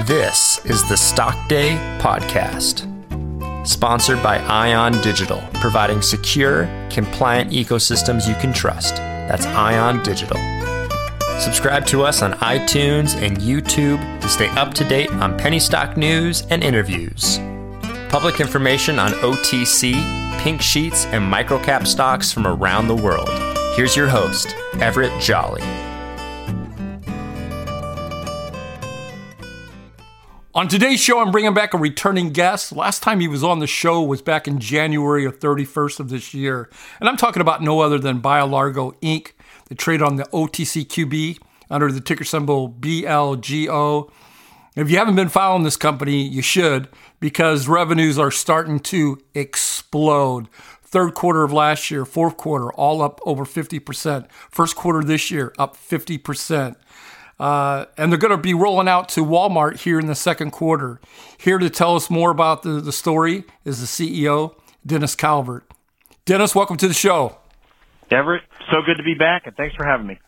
This is the Stock Day Podcast, sponsored by Ion Digital, providing secure, compliant ecosystems you can trust. That's Ion Digital. Subscribe to us on iTunes and YouTube to stay up to date on penny stock news and interviews. Public information on OTC, pink sheets, and microcap stocks from around the world. Here's your host, Everett Jolly. On today's show, I'm bringing back a returning guest. Last time he was on the show was back in January of 31st of this year. And I'm talking about no other than BioLargo Inc. They trade on the OTCQB under the ticker symbol BLGO. If you haven't been following this company, you should, because revenues are starting to explode. Third quarter of last year, fourth quarter, all up over 50%. First quarter this year, up 50%. And they're going to be rolling out to Walmart here in the second quarter. Here to tell us more about the story is the CEO, Dennis Calvert. Dennis, welcome to the show. Everett, so good to be back, and thanks for having me.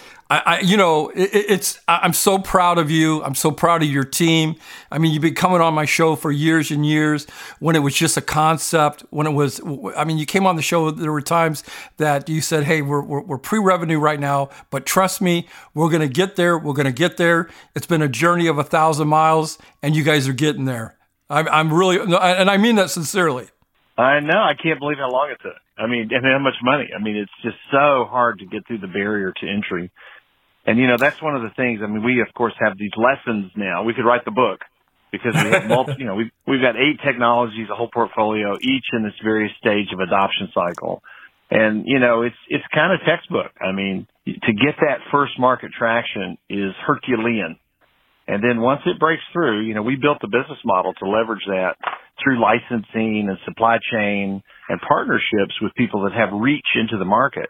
I'm so proud of you. I'm so proud of your team. I mean, you've been coming on my show for years and years when it was just a concept. You came on the show, there were times that you said, hey, we're pre-revenue right now, but trust me, we're going to get there. We're going to get there. It's been a journey of 1,000 miles, and you guys are getting there. I'm really, and I mean that sincerely. I know. I can't believe how long it took. I mean, and how much money. I mean, it's just so hard to get through the barrier to entry. And, that's one of the things. I mean, we, of course, have these lessons now. We could write the book because we have we've got 8 technologies, a whole portfolio, each in this various stage of adoption cycle. And, it's kind of textbook. I mean, to get that first market traction is Herculean. And then once it breaks through, we built the business model to leverage that through licensing and supply chain and partnerships with people that have reach into the market.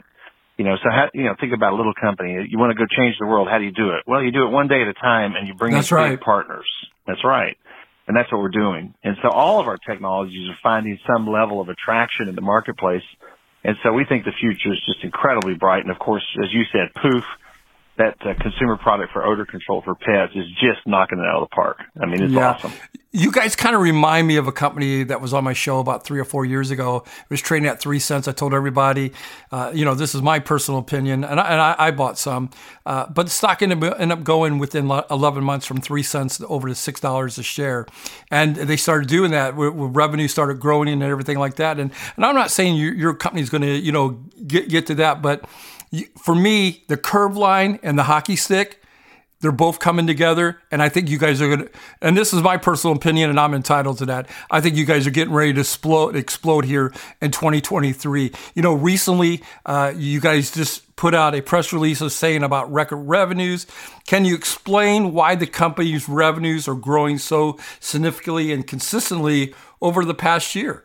Think about a little company. You want to go change the world. How do you do it? Well, you do it one day at a time, and you bring in big partners. That's right. And that's what we're doing. And so all of our technologies are finding some level of attraction in the marketplace. And so we think the future is just incredibly bright. And, of course, as you said, Poof, that consumer product for odor control for pets, is just knocking it out of the park. I mean, it's awesome. You guys kind of remind me of a company that was on my show about 3 or 4 years ago. It was trading at 3 cents. I told everybody, this is my personal opinion, and I bought some. But the stock ended up going within 11 months from 3 cents over to $6 a share. And they started doing that. Revenue started growing and everything like that. And I'm not saying your company's going to, get to that, but for me, the curve line and the hockey stick, they're both coming together, and I think you guys are going to, and this is my personal opinion, and I'm entitled to that, I think you guys are getting ready to explode here in 2023. Recently, you guys just put out a press release of saying about record revenues. Can you explain why the company's revenues are growing so significantly and consistently over the past year?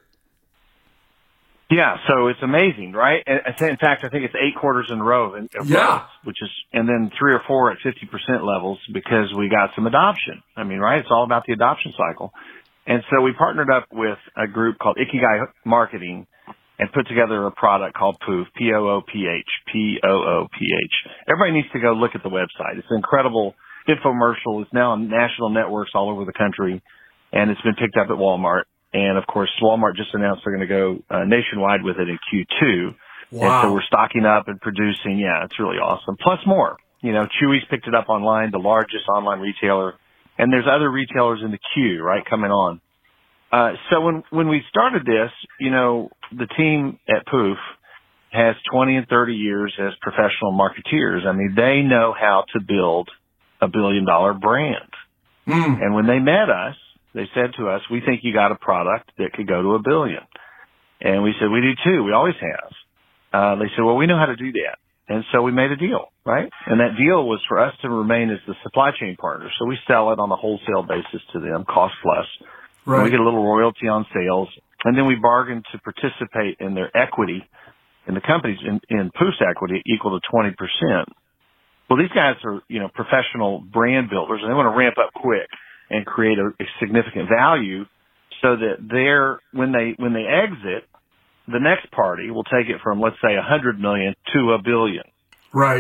Yeah, so it's amazing, right? In fact, I think it's 8 quarters in a row of growth, and then 3 or 4 at 50% levels because we got some adoption. I mean, right? It's all about the adoption cycle. And so we partnered up with a group called Ikigai Marketing and put together a product called Poof, P-O-O-P-H, P-O-O-P-H. Everybody needs to go look at the website. It's an incredible infomercial. It's now on national networks all over the country, and it's been picked up at Walmart. And, of course, Walmart just announced they're going to go nationwide with it in Q2. Wow. And so we're stocking up and producing. Yeah, it's really awesome. Plus more. Chewy's picked it up online, the largest online retailer. And there's other retailers in the queue, right, coming on. So when we started this, the team at Poof has 20 and 30 years as professional marketeers. I mean, they know how to build a billion-dollar brand. And when they met us, they said to us, we think you got a product that could go to $1 billion. And we said, we do too. We always have. They said, well, we know how to do that. And so we made a deal, right? And that deal was for us to remain as the supply chain partner. So we sell it on a wholesale basis to them, cost plus. Right. And we get a little royalty on sales. And then we bargain to participate in their equity, in the company's, in Poof's equity, equal to 20%. Well, these guys are, professional brand builders, and they want to ramp up quick and create a significant value so that when they exit, the next party will take it from, let's say, $100 million to $1 billion. Right.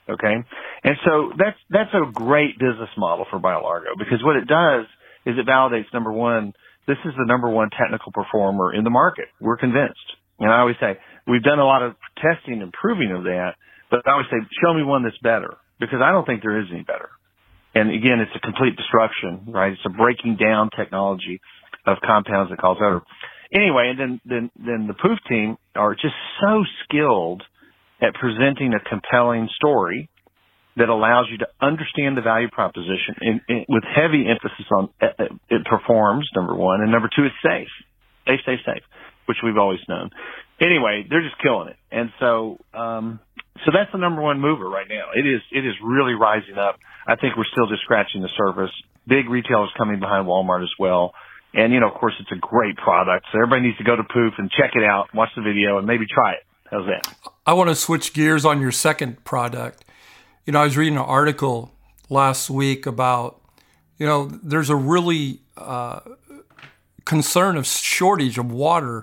Okay. And so that's a great business model for BioLargo, because what it does is it validates, number one, this is the number one technical performer in the market. We're convinced. And I always say, we've done a lot of testing and proving of that, but I always say, show me one that's better, because I don't think there is any better. And again, it's a complete destruction, right? It's a breaking down technology of compounds that cause odor. Anyway, and then the POOPH team are just so skilled at presenting a compelling story that allows you to understand the value proposition with heavy emphasis on it performs, number one, and number two, it's safe, which we've always known. Anyway, they're just killing it. And so that's the number one mover right now. It is really rising up. I think we're still just scratching the surface. Big retailers coming behind Walmart as well. And, of course, it's a great product. So everybody needs to go to POOPH and check it out, watch the video, and maybe try it. How's that? I want to switch gears on your second product. I was reading an article last week about, there's a really concern of shortage of water,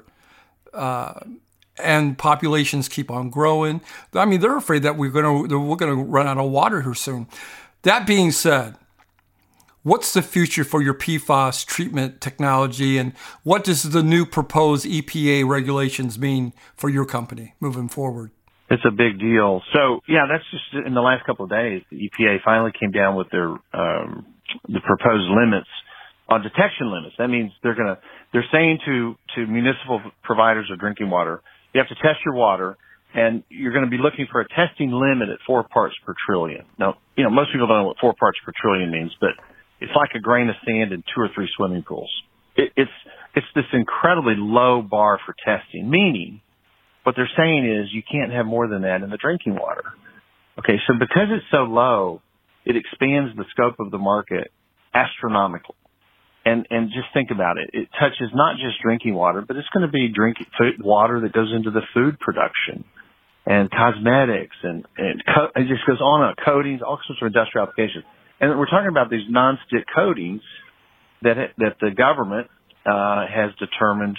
and populations keep on growing. I mean, they're afraid that we're going to run out of water here soon. That being said, what's the future for your PFAS treatment technology, and what does the new proposed EPA regulations mean for your company moving forward? It's a big deal. So, yeah, that's just in the last couple of days, the EPA finally came down with their the proposed limits on detection limits. That means they're saying to municipal providers of drinking water, you have to test your water, and you're going to be looking for a testing limit at 4 parts per trillion. Now, most people don't know what 4 parts per trillion means, but it's like a grain of sand in 2 or 3 swimming pools. It's this incredibly low bar for testing, meaning what they're saying is you can't have more than that in the drinking water. Okay, so because it's so low, it expands the scope of the market astronomically. And just think about it. It touches not just drinking water, but it's going to be water that goes into the food production and cosmetics and it just goes on, coatings, all sorts of industrial applications. And we're talking about these non-stick coatings that the government has determined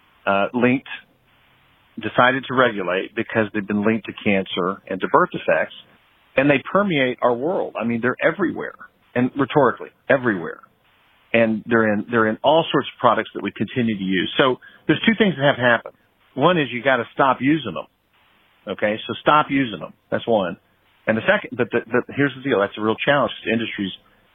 decided to regulate because they've been linked to cancer and to birth defects, and they permeate our world. I mean, they're everywhere, and rhetorically, everywhere. And they're in all sorts of products that we continue to use. So there's 2 things that have to happen. One is you got to stop using them. Okay, so stop using them. That's one. And the second, but here's the deal. That's a real challenge. The industry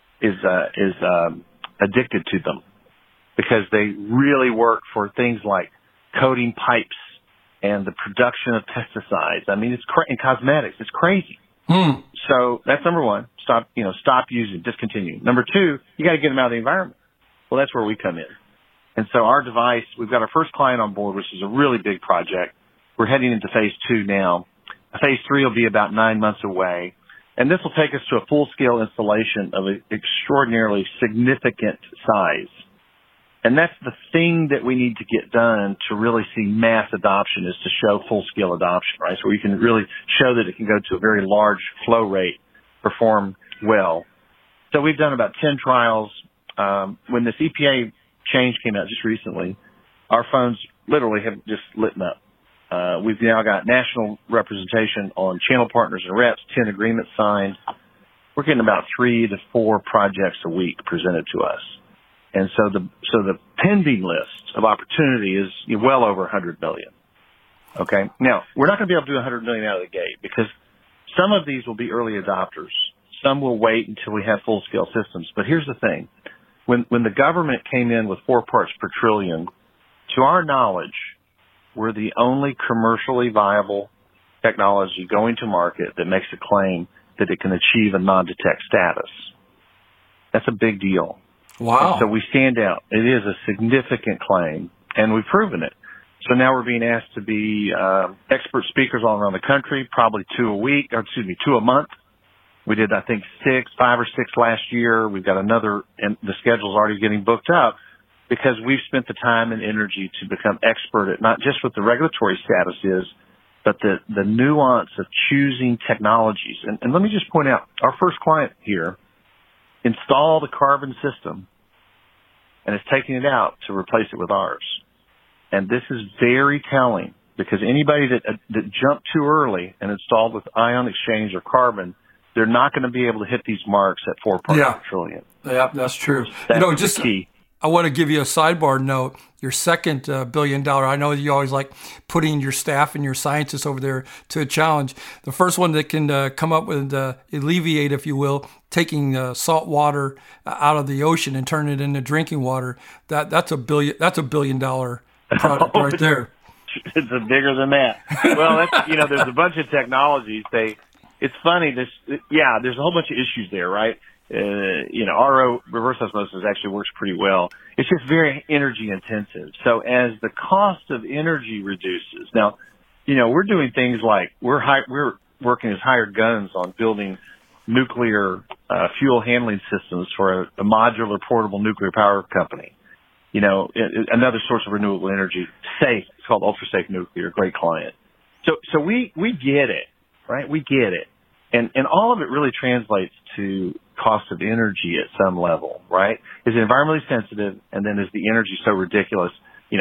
is addicted to them because they really work for things like coating pipes and the production of pesticides. I mean, in cosmetics, it's crazy. So that's number one. Stop using, discontinue. Number 2, you got to get them out of the environment. Well, that's where we come in. And so our device, we've got our first client on board, which is a really big project. We're heading into phase 2 now. Phase 3 will be about 9 months away. And this will take us to a full-scale installation of an extraordinarily significant size. And that's the thing that we need to get done to really see mass adoption, is to show full-scale adoption, right? So we can really show that it can go to a very large flow rate, perform well. So we've done about 10 trials. When this EPA change came out just recently, our phones literally have just lit up. We've now got national representation on channel partners and reps, 10 agreements signed. We're getting about 3 to 4 projects a week presented to us. And so the pending list of opportunity is well over 100 million. Okay. Now, we're not going to be able to do 100 million out of the gate because some of these will be early adopters. Some will wait until we have full scale systems. But here's the thing. When the government came in with 4 parts per trillion, to our knowledge, we're the only commercially viable technology going to market that makes a claim that it can achieve a non-detect status. That's a big deal. Wow. And so we stand out. It is a significant claim, and we've proven it. So now we're being asked to be expert speakers all around the country, probably 2 a month. We did, I think, 5 or 6 last year. We've got another, and the schedule's already getting booked up because we've spent the time and energy to become expert at not just what the regulatory status is, but the nuance of choosing technologies. And let me just point out, our first client here installed a carbon system and is taking it out to replace it with ours. And this is very telling because anybody that jumped too early and installed with ion exchange or carbon they're not going to be able to hit these marks at 4 parts per trillion. Yeah, that's true. That's the key. I want to give you a sidebar note. Your second $1 billion, I know you always like putting your staff and your scientists over there to a challenge. The first one that can come up with, alleviate, if you will, taking salt water out of the ocean and turn it into drinking water. That's $1 billion product right there. It's bigger than that. Well, there's a bunch of technologies. It's funny. There's a whole bunch of issues there, right? RO, reverse osmosis, actually works pretty well. It's just very energy intensive. So as the cost of energy reduces, now, we're doing things like we're working as hired guns on building nuclear fuel handling systems for a modular portable nuclear power company. Another source of renewable energy, safe. It's called ultra-safe nuclear, great client. So we get it, right? We get it. And all of it really translates to cost of energy at some level, right? Is it environmentally sensitive? And then is the energy so ridiculous? You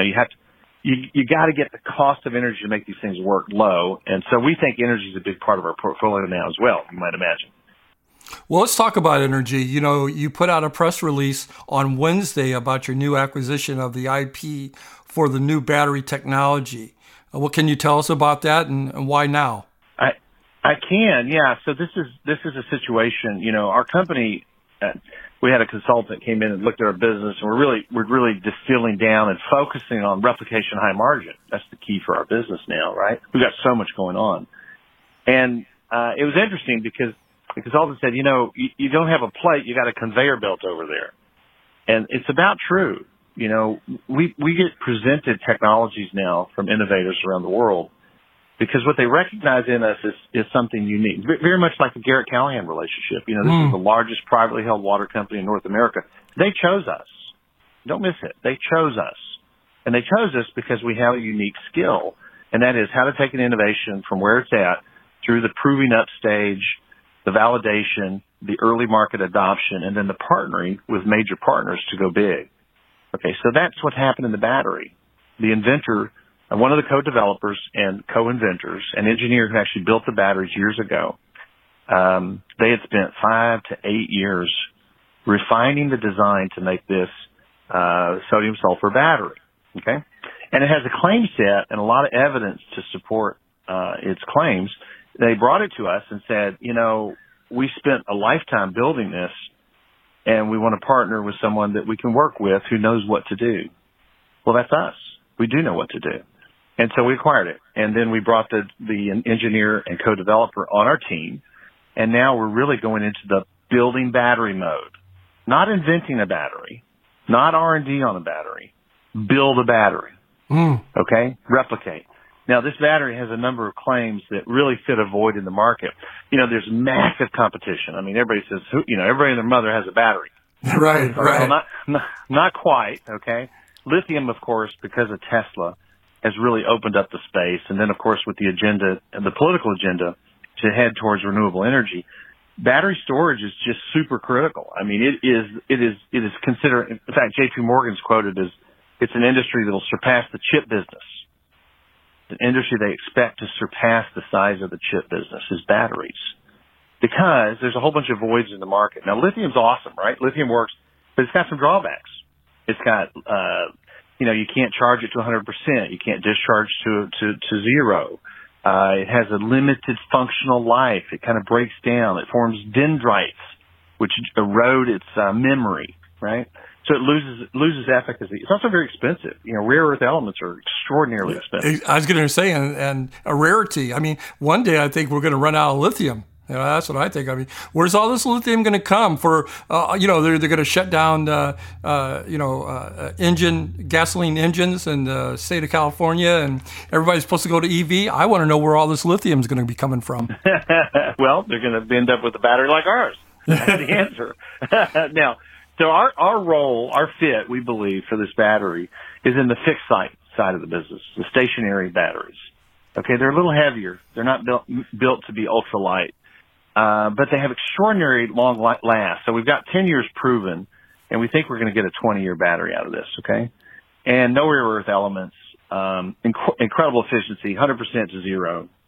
got to get the cost of energy to make these things work low. And so we think energy is a big part of our portfolio now as well, you might imagine. Well, let's talk about energy. You put out a press release on Wednesday about your new acquisition of the IP for the new battery technology. What can you tell us about that and why now? I can, yeah. So this is a situation. Our company, we had a consultant came in and looked at our business, and we're really distilling down and focusing on replication high margin. That's the key for our business now, right? We've got so much going on, and it was interesting because the consultant said, you don't have a plate, you got a conveyor belt over there, and it's about true. We get presented technologies now from innovators around the world. Because what they recognize in us is something unique, very much like the Garrett Callahan relationship. This is the largest privately held water company in North America. They chose us. Don't miss it. They chose us. And they chose us because we have a unique skill, and that is how to take an innovation from where it's at through the proving up stage, the validation, the early market adoption, and then the partnering with major partners to go big. Okay, so that's what happened in the battery. The inventor, one of the co-developers and co-inventors, an engineer who actually built the batteries years ago, they had spent 5 to 8 years refining the design to make this sodium sulfur battery. Okay, and it has a claim set and a lot of evidence to support its claims. They brought it to us and said, we spent a lifetime building this, and we want to partner with someone that we can work with who knows what to do. Well, that's us. We do know what to do. And so we acquired it. And then we brought the engineer and co-developer on our team. And now we're really going into the building battery mode. Not inventing a battery, not R&D on a battery. Build a battery. Okay? Replicate. Now, this battery has a number of claims that really fit a void in the market. There's massive competition. I mean, everybody says, everybody and their mother has a battery. Right. Well, not quite, okay? Lithium, of course, because of Tesla, has really opened up the space. And then, of course, with the agenda and the political agenda to head towards renewable energy, battery storage is just super critical. I mean, it is considered, in fact, JP Morgan's quoted as it's an industry that will surpass the chip business. An industry they expect to surpass the size of the chip business is batteries, because there's a whole bunch of voids in the market. Now, lithium's awesome, right? Lithium works, but it's got some drawbacks. It's got, you can't charge it to 100%. You can't discharge to zero. It has a limited functional life. It kind of breaks down. It forms dendrites, which erode its memory, right? So it loses efficacy. It's also very expensive. Rare earth elements are extraordinarily expensive. I was going to say, and a rarity. I mean, one day I think we're going to run out of lithium. That's what I think. I mean, where's all this lithium going to come for? They're going to shut down, gasoline engines in the state of California, and everybody's supposed to go to EV. I want to know where all this lithium is going to be coming from. Well, they're going to end up with a battery like ours. That's the answer. Now, so our role, our fit, we believe, for this battery is in the fixed side of the business, the stationary batteries. Okay, they're a little heavier. They're not built to be ultralight. But they have extraordinary long last. So we've got 10 years proven, and we think we're going to get a 20-year battery out of this, okay? And no rare earth elements, incredible efficiency, 100% to zero.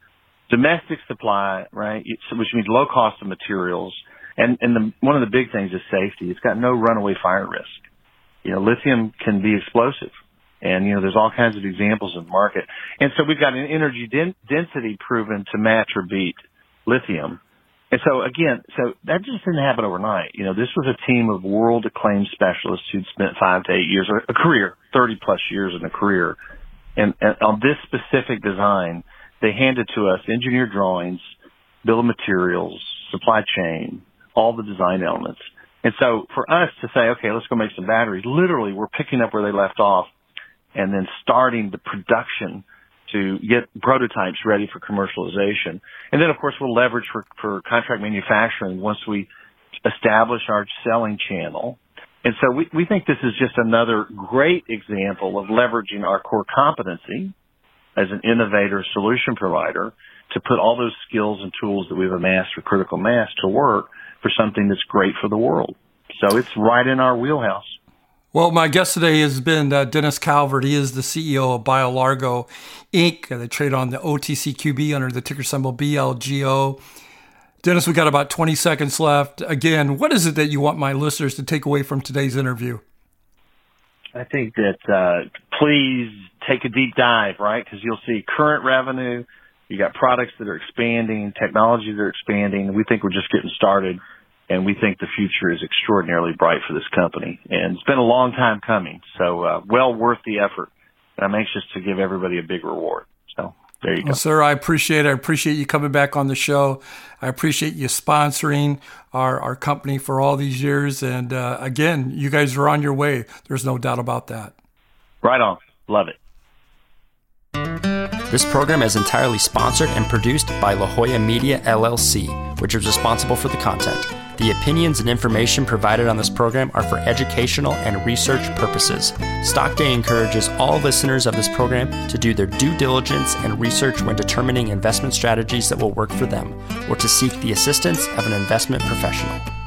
domestic supply, right, which means low cost of materials. And one of the big things is safety. It's got no runaway fire risk. Lithium can be explosive. And, there's all kinds of examples in the market. And so we've got an energy density proven to match or beat lithium. And so that just didn't happen overnight. This was a team of world acclaimed specialists who'd spent 5 to 8 years, or a career, 30 plus years in a career. And on this specific design, they handed to us engineered drawings, bill of materials, supply chain, all the design elements. And so for us to say, okay, let's go make some batteries, literally we're picking up where they left off and then starting the production to get prototypes ready for commercialization. And then, of course, we'll leverage for contract manufacturing once we establish our selling channel. And so we think this is just another great example of leveraging our core competency as an innovator solution provider to put all those skills and tools that we've amassed for critical mass to work for something that's great for the world. So it's right in our wheelhouse. Well, my guest today has been Dennis Calvert. He is the CEO of BioLargo, Inc. They trade on the OTCQB under the ticker symbol BLGO. Dennis, we got about 20 seconds left. Again, what is it that you want my listeners to take away from today's interview? I think that please take a deep dive, right? Because you'll see current revenue. You got products that are expanding, technologies that are expanding. We think we're just getting started. And we think the future is extraordinarily bright for this company. And it's been a long time coming, so well worth the effort. And I'm anxious to give everybody a big reward. So there you go. Well, sir, I appreciate it. I appreciate you coming back on the show. I appreciate you sponsoring our company for all these years. And again, you guys are on your way. There's no doubt about that. Right on. Love it. This program is entirely sponsored and produced by La Jolla Media, LLC, which is responsible for the content. The opinions and information provided on this program are for educational and research purposes. Stock Day encourages all listeners of this program to do their due diligence and research when determining investment strategies that will work for them, or to seek the assistance of an investment professional.